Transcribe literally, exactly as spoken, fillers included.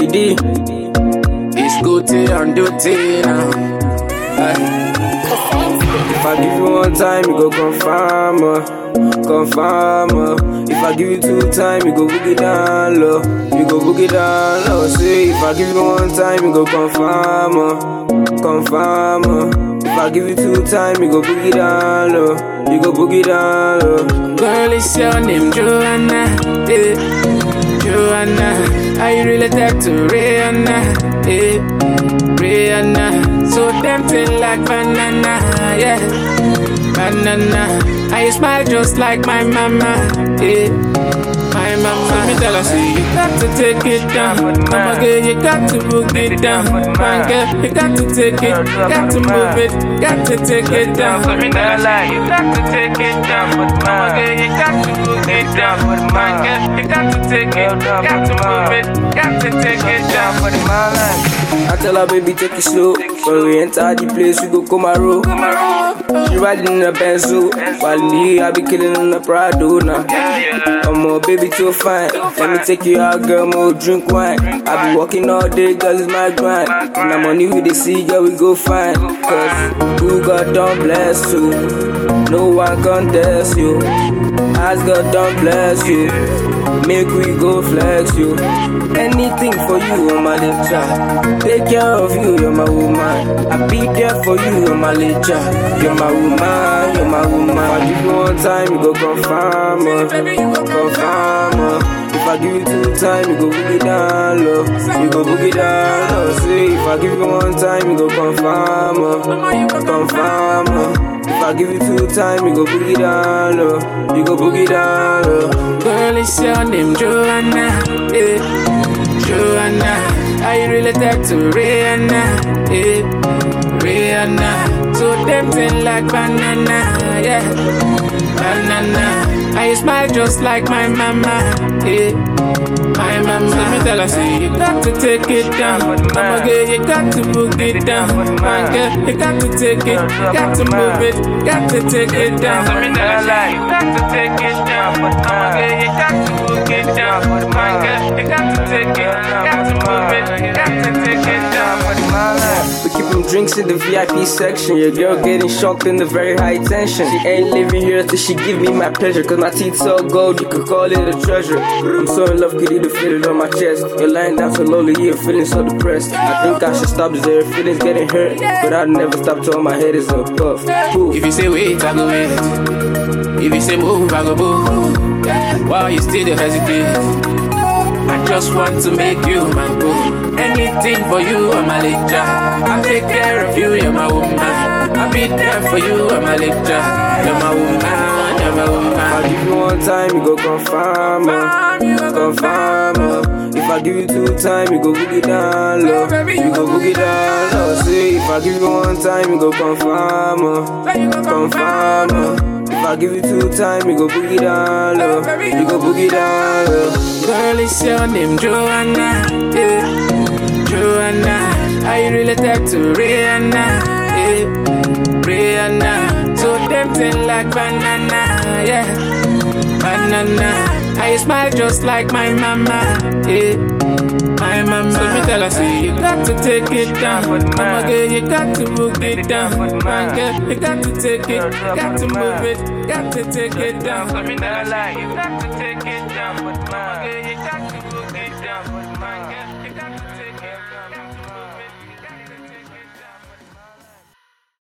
lady. It's good to on duty now. Aye. If I give you one time, you go confirm, uh, confirm. Uh. If I give you two time, you go boogie down low, you go boogie down low. Say, if I give you one time, you go confirm, uh, confirm. Uh. If I give you two time, you go boogie down low, you go boogie down low. Girl, it's your name, Joanna, yeah. Joanna, are you related to Rihanna, yeah. Rihanna, so tempting like banana, yeah. Banana, and you smile just like my mama, yeah. My mama, let me tell her, see, you got to take it down. Mama girl, you got to book it down. Man girl, you got to take it, got to move it, got to take it down. Let me tell her, you got to take it down. Mama girl, you got to book it down. Man girl, you got to take it, got to move it, got to take it down. I tell her, baby, take it slow. When we enter the place, we go Komaro. She riding in a Benzo, while me, I be killing in a Prado now. I'm more baby too fine. Let me take you out, girl, more drink wine. I be walking all day, girl, it's my grind. When I'm on you with the sea, girl, we go fine. Cause you God don't bless you, no one can test you. As God don't bless you, make we go flex you. Anything for you, I'm my little child. Take care of you, you're my woman. I be there for you, you're my little child. You're my woman, you're my woman. If I give you one time, you go confirm, uh, confirm. Uh. If I give you two time, you go boogie down low, you go boogie down low. See, if I give you one time, you go confirm, uh, confirm. Uh. If I give you two time, you go boogie down low, you go boogie down low. Girl, it's your name, Joanna, yeah. Joanna, are you related to Rihanna, yeah. Rihanna, so tempting like banana, yeah. Banana, and you smile just like my mama, yeah. My mama, let me tell her, see, you got to take it down. Mama girl, you got to book it down. Man girl, you got to take it, got to move it, got to take it down. Let me tell her, you got to take it down. Mama girl, you got to book it down. Man girl, you got to take it, got to move it, got to take it down. We keep them drinks in the V I P section. Your girl getting shocked in the very high tension. She ain't living here till she give me my pleasure. Cause my teeth so gold, you could call it a treasure. I'm so in love, could even feel it on my chest. You're lying down so lowly, you're feeling so depressed. I think I should stop this, there feelings getting hurt. But I'll never stop till my head is a puff. Ooh. If you say wait, I go wait. If you say move, I go move. Why you still hesitate? I just want to make you my boo. Anything for you, I'm a little child. I'll take care of you, you're my woman. I'll be there for you, I'm a little child. You're my woman, you're my woman. If I give you one time, you go confirm, uh, confirm. Uh. If I give you two time, you go boogie down low, you go boogie down low. See, if I give you one time, you go confirm, uh, confirm. Uh. If I give you two time, you go boogie down low, you go boogie down low. Girl, it's your name, Joanna, yeah. Joanna, are you related to Rihanna, yeah. Rihanna, so tempting like banana, yeah. Banana, and you smile just like my mama, yeah. My mama, so let me tell her, see, you got to take it down. Mama girl, you got to book it down. Man girl, you got to take it, got to move it, got to take it down. So let me tell her, you got to take it